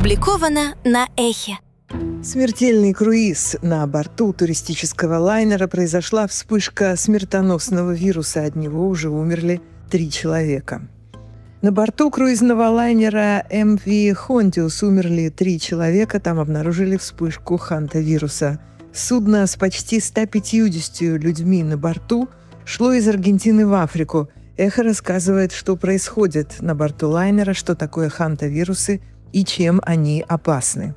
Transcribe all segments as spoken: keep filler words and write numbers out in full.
Опубликовано на Эхе. Смертельный круиз. На борту туристического лайнера произошла вспышка смертоносного вируса. От него уже умерли три человека. На борту круизного лайнера эм ви Hondius умерли три человека. Там обнаружили вспышку хантавируса. Судно с почти ста пятьюдесятью людьми на борту шло из Аргентины в Африку. Эхо рассказывает, что происходит на борту лайнера, что такое хантавирусы и чем они опасны.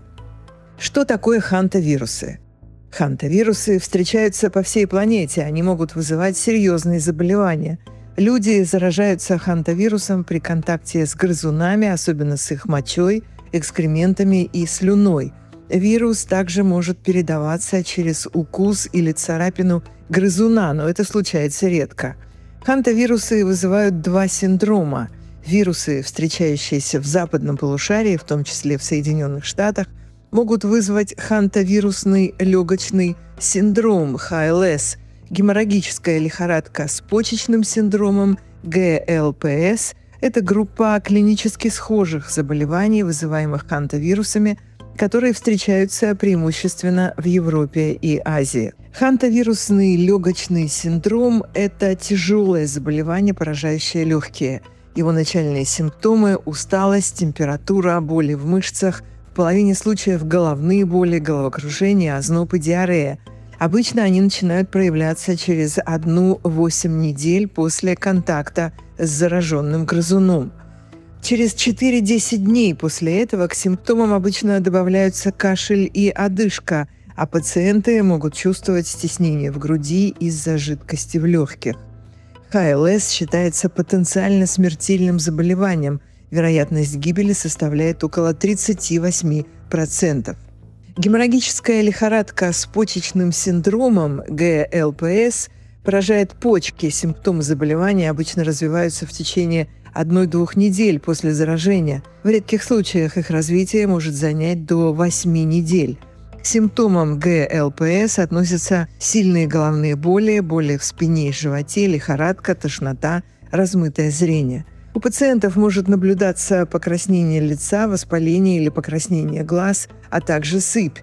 Что такое хантавирусы? Хантавирусы встречаются по всей планете. Они могут вызывать серьезные заболевания. Люди заражаются хантавирусом при контакте с грызунами, особенно с их мочой, экскрементами и слюной. Вирус также может передаваться через укус или царапину грызуна, но это случается редко. Хантавирусы вызывают два синдрома. Вирусы, встречающиеся в западном полушарии, в том числе в Соединенных Штатах, могут вызвать хантавирусный легочный синдром эйч эл эс, геморрагическая лихорадка с почечным синдромом джи эл пи эс. Это группа клинически схожих заболеваний, вызываемых хантавирусами, которые встречаются преимущественно в Европе и Азии. Хантавирусный легочный синдром – это тяжелое заболевание, поражающее легкие. Его начальные симптомы – усталость, температура, боли в мышцах, в половине случаев головные боли, головокружение, озноб и диарея. Обычно они начинают проявляться через одну-восемь недель после контакта с зараженным грызуном. Через четыре-десять дней после этого к симптомам обычно добавляются кашель и одышка, а пациенты могут чувствовать стеснение в груди из-за жидкости в легких. эйч эл эс считается потенциально смертельным заболеванием. Вероятность гибели составляет около тридцать восемь процентов. Геморрагическая лихорадка с почечным синдромом джи эл пи эс поражает почки. Симптомы заболевания обычно развиваются в течение одной-двух недель после заражения. В редких случаях их развитие может занять до восьми недель. К симптомам джи эл пи эс относятся сильные головные боли, боли в спине и животе, лихорадка, тошнота, размытое зрение. У пациентов может наблюдаться покраснение лица, воспаление или покраснение глаз, а также сыпь.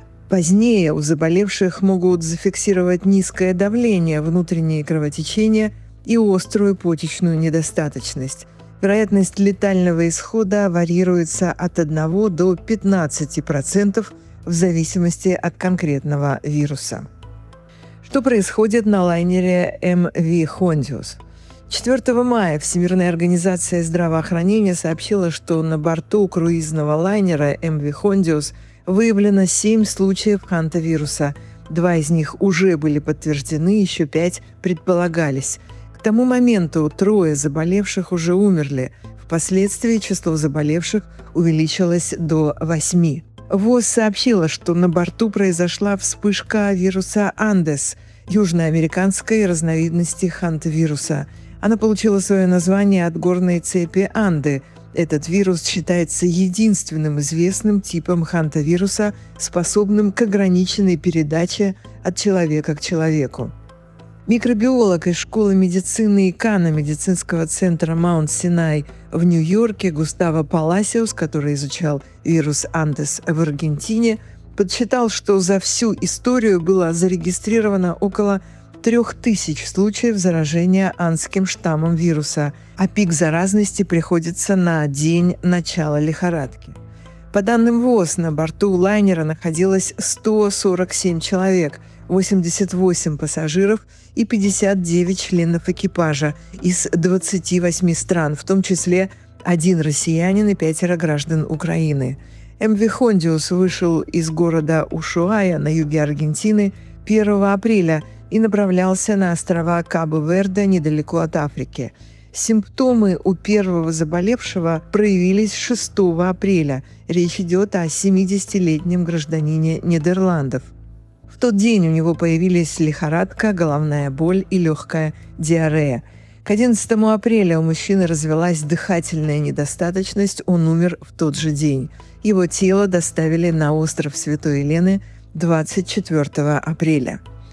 Позднее у заболевших могут зафиксировать низкое давление, внутреннее кровотечение и острую почечную недостаточность. Вероятность летального исхода варьируется от одного до пятнадцати процентов в зависимости от конкретного вируса. Что происходит на лайнере эм ви Hondius? четвёртого мая Всемирная организация здравоохранения сообщила, что на борту круизного лайнера эм ви Hondius выявлено семь случаев хантавируса. Два из них уже были подтверждены, еще пять предполагались. К тому моменту трое заболевших уже умерли. Впоследствии число заболевших увеличилось до восьми. ВОЗ сообщила, что на борту произошла вспышка вируса Андес, южноамериканской разновидности хантавируса. Она получила свое название от горной цепи Анды. Этот вирус считается единственным известным типом хантавируса, способным к ограниченной передаче от человека к человеку. Микробиолог из школы медицины Икана медицинского центра Маунт-Синай в Нью-Йорке Густаво Паласиос, который изучал вирус Андес в Аргентине, подсчитал, что за всю историю было зарегистрировано около трех тысяч случаев заражения андским штаммом вируса, а пик заразности приходится на день начала лихорадки. По данным ВОЗ, на борту лайнера находилось сто сорок семь человек, восемьдесят восемь пассажиров и пятьдесят девять членов экипажа из двадцати восьми стран, в том числе один россиянин и пятеро граждан Украины. эм ви Hondius вышел из города Ушуая на юге Аргентины первого апреля и направлялся на острова Кабо-Верде недалеко от Африки. Симптомы у первого заболевшего проявились шестого апреля. Речь идет о семидесятилетнем гражданине Нидерландов. В тот день у него появились лихорадка, головная боль и легкая диарея. К одиннадцатому апреля у мужчины развилась дыхательная недостаточность, он умер в тот же день. Его тело доставили на остров Святой Елены двадцать четвёртого апреля.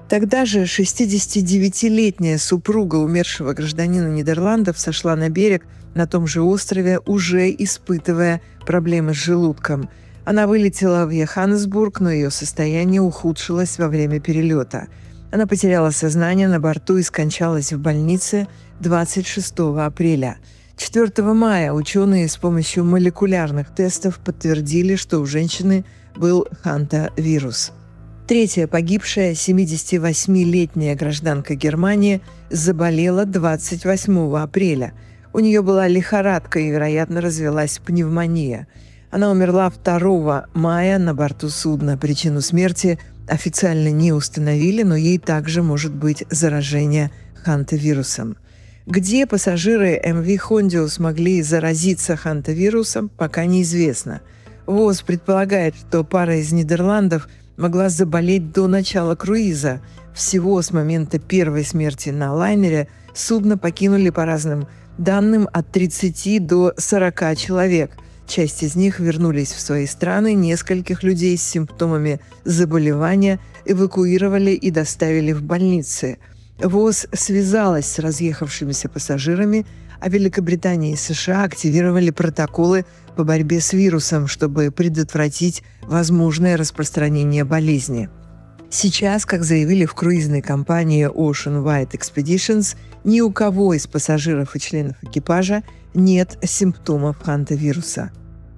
Тогда же шестидесятидевятилетняя супруга умершего гражданина Нидерландов сошла на берег на том же острове, уже испытывая проблемы с желудком. Она вылетела в Йоханнесбург, но ее состояние ухудшилось во время перелета. Она потеряла сознание на борту и скончалась в больнице двадцать шестого апреля. четвёртого мая ученые с помощью молекулярных тестов подтвердили, что у женщины был хантавирус. Третья погибшая, семидесятивосьмилетняя гражданка Германии, заболела двадцать восьмого апреля. У нее была лихорадка и, вероятно, развилась пневмония. Она умерла второго мая на борту судна. Причину смерти официально не установили, но ей также может быть заражение хантавирусом. Где пассажиры эм ви «Хондио» смогли заразиться хантавирусом, пока неизвестно. ВОЗ предполагает, что пара из Нидерландов могла заболеть до начала круиза. Всего с момента первой смерти на лайнере судно покинули, по разным данным, от тридцати до сорока человек. Часть из них вернулись в свои страны, нескольких людей с симптомами заболевания эвакуировали и доставили в больницы. ВОЗ связалась с разъехавшимися пассажирами, а Великобритания и США активировали протоколы по борьбе с вирусом, чтобы предотвратить возможное распространение болезни. Сейчас, как заявили в круизной компании Ocean Wide Expeditions, ни у кого из пассажиров и членов экипажа нет симптомов хантавируса.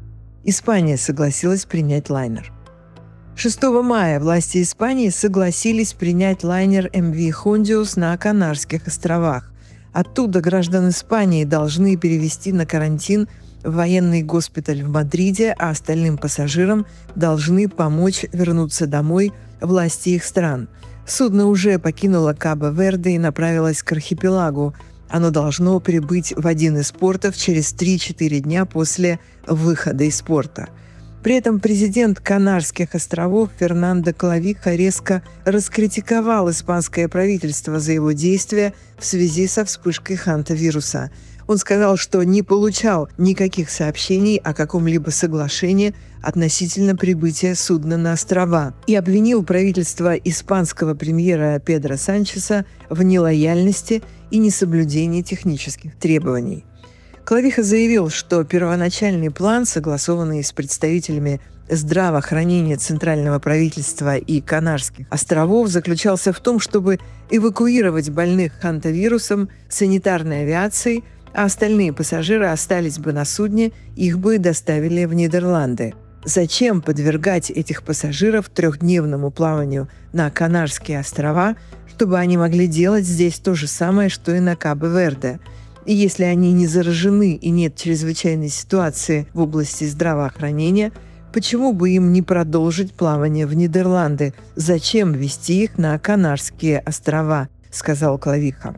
Испания согласилась принять лайнер. шестого мая власти Испании согласились принять лайнер эм ви «Хондиус» на Канарских островах. Оттуда граждан Испании должны перевести на карантин в военный госпиталь в Мадриде, а остальным пассажирам должны помочь вернуться домой власти их стран. Судно уже покинуло Кабо-Верде и направилось к архипелагу. Оно должно прибыть в один из портов через три-четыре дня после выхода из порта. При этом президент Канарских островов Фернандо Клавиха резко раскритиковал испанское правительство за его действия в связи со вспышкой хантавируса. Он сказал, что не получал никаких сообщений о каком-либо соглашении относительно прибытия судна на острова и обвинил правительство испанского премьера Педро Санчеса в нелояльности и несоблюдении технических требований. Клавиха заявил, что первоначальный план, согласованный с представителями здравоохранения Центрального правительства и Канарских островов, заключался в том, чтобы эвакуировать больных хантавирусом санитарной авиацией, а остальные пассажиры остались бы на судне, их бы доставили в Нидерланды. Зачем подвергать этих пассажиров трехдневному плаванию на Канарские острова, чтобы они могли делать здесь то же самое, что и на Кабо-Верде? И если они не заражены и нет чрезвычайной ситуации в области здравоохранения, почему бы им не продолжить плавание в Нидерланды? Зачем везти их на Канарские острова, сказал Клавиха.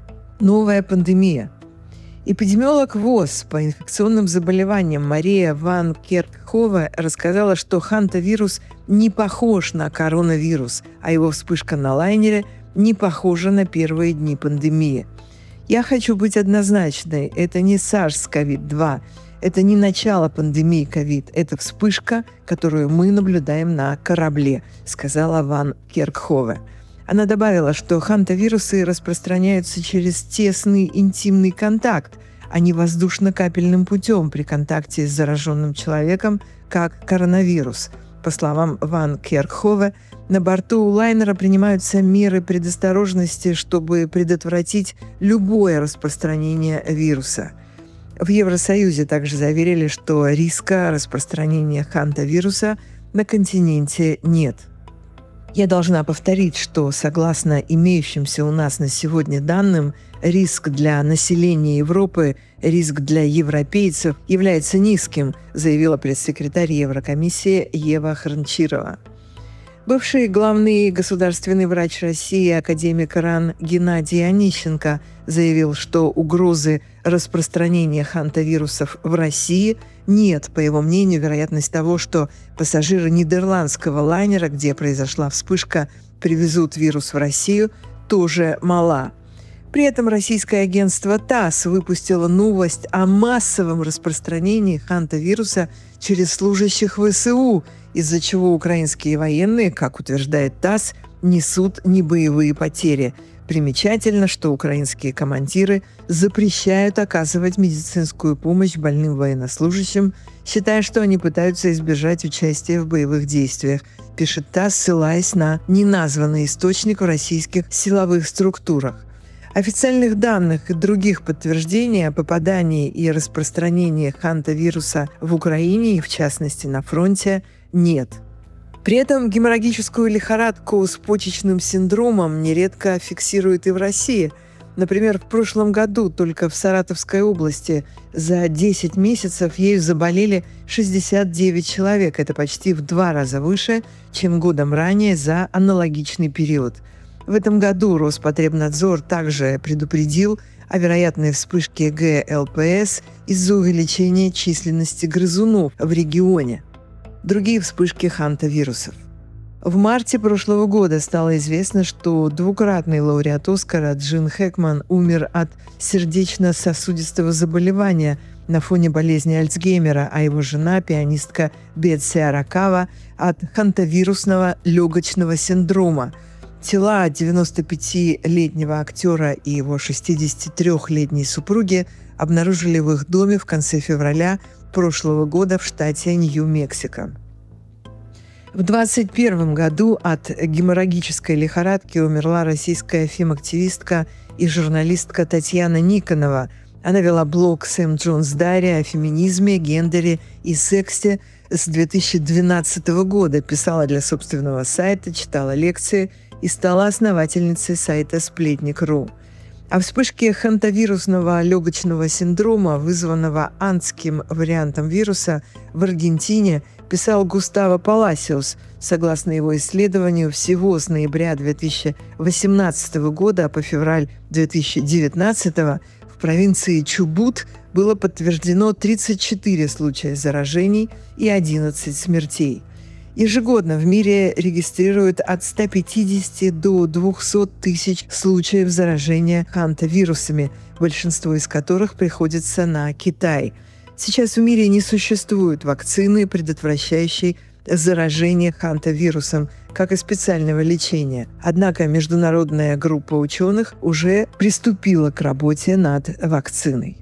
Новая пандемия. Эпидемиолог ВОЗ по инфекционным заболеваниям Мария ван Керкхове рассказала, что хантавирус не похож на коронавирус, а его вспышка на лайнере не похожа на первые дни пандемии. Я хочу быть однозначной, это не SARS ковид два, это не начало пандемии ковид, это вспышка, которую мы наблюдаем на корабле, сказала ван Керкхове. Она добавила, что хантавирусы распространяются через тесный интимный контакт, а не воздушно-капельным путем при контакте с зараженным человеком, как коронавирус. По словам ван Керкхове, на борту лайнера принимаются меры предосторожности, чтобы предотвратить любое распространение вируса. В Евросоюзе также заверили, что риска распространения хантавируса на континенте нет. Я должна повторить, что, согласно имеющимся у нас на сегодня данным, риск для населения Европы, риск для европейцев является низким, заявила пресс-секретарь Еврокомиссии Ева Хранчирова. Бывший главный государственный врач России, академик РАН Геннадий Онищенко заявил, что угрозы распространения хантавирусов в России нет. По его мнению, вероятность того, что пассажиры нидерландского лайнера, где произошла вспышка, привезут вирус в Россию, тоже мала. При этом российское агентство ТАСС выпустило новость о массовом распространении хантавируса через служащих ВСУ, из-за чего украинские военные, как утверждает ТАСС, несут небоевые потери. Примечательно, что украинские командиры запрещают оказывать медицинскую помощь больным военнослужащим, считая, что они пытаются избежать участия в боевых действиях, пишет ТАСС, ссылаясь на неназванный источник в российских силовых структурах. Официальных данных и других подтверждений о попадании и распространении хантавируса в Украине и, в частности, на фронте, нет. При этом геморрагическую лихорадку с почечным синдромом нередко фиксируют и в России. Например, в прошлом году только в Саратовской области за десять месяцев ею заболели шестьдесят девять человек. Это почти в два раза выше, чем годом ранее за аналогичный период. В этом году Роспотребнадзор также предупредил о вероятной вспышке гэ эл пэ эс из-за увеличения численности грызунов в регионе. Другие вспышки хантавирусов. В марте прошлого года стало известно, что двукратный лауреат Оскара Джин Хэкман умер от сердечно-сосудистого заболевания на фоне болезни Альцгеймера, а его жена, пианистка Бетси Аракава, от хантавирусного легочного синдрома. Тела девяностопятилетнего актера и его шестидесятитрёхлетней супруги обнаружили в их доме в конце февраля прошлого года в штате Нью-Мексико. В двадцать первом году от геморрагической лихорадки умерла российская фем-активистка и журналистка Татьяна Никонова. Она вела блог «Сэм Джонс Дайри» о феминизме, гендере и сексе с две тысячи двенадцатого года, писала для собственного сайта, читала лекции и стала основательницей сайта «Сплетник точка ру». О вспышке хантавирусного легочного синдрома, вызванного андским вариантом вируса, в Аргентине писал Густаво Паласиос. Согласно его исследованию, всего с ноября две тысячи восемнадцатого года по февраль две тысячи девятнадцатого в провинции Чубут было подтверждено тридцать четыре случая заражений и одиннадцать смертей. Ежегодно в мире регистрируют от ста пятидесяти до двухсот тысяч случаев заражения хантавирусами, большинство из которых приходится на Китай. Сейчас в мире не существует вакцины, предотвращающей заражение хантавирусом, как и специального лечения. Однако международная группа ученых уже приступила к работе над вакциной.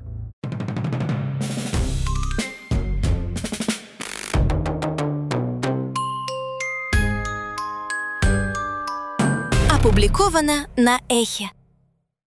Опубликовано на Эхе.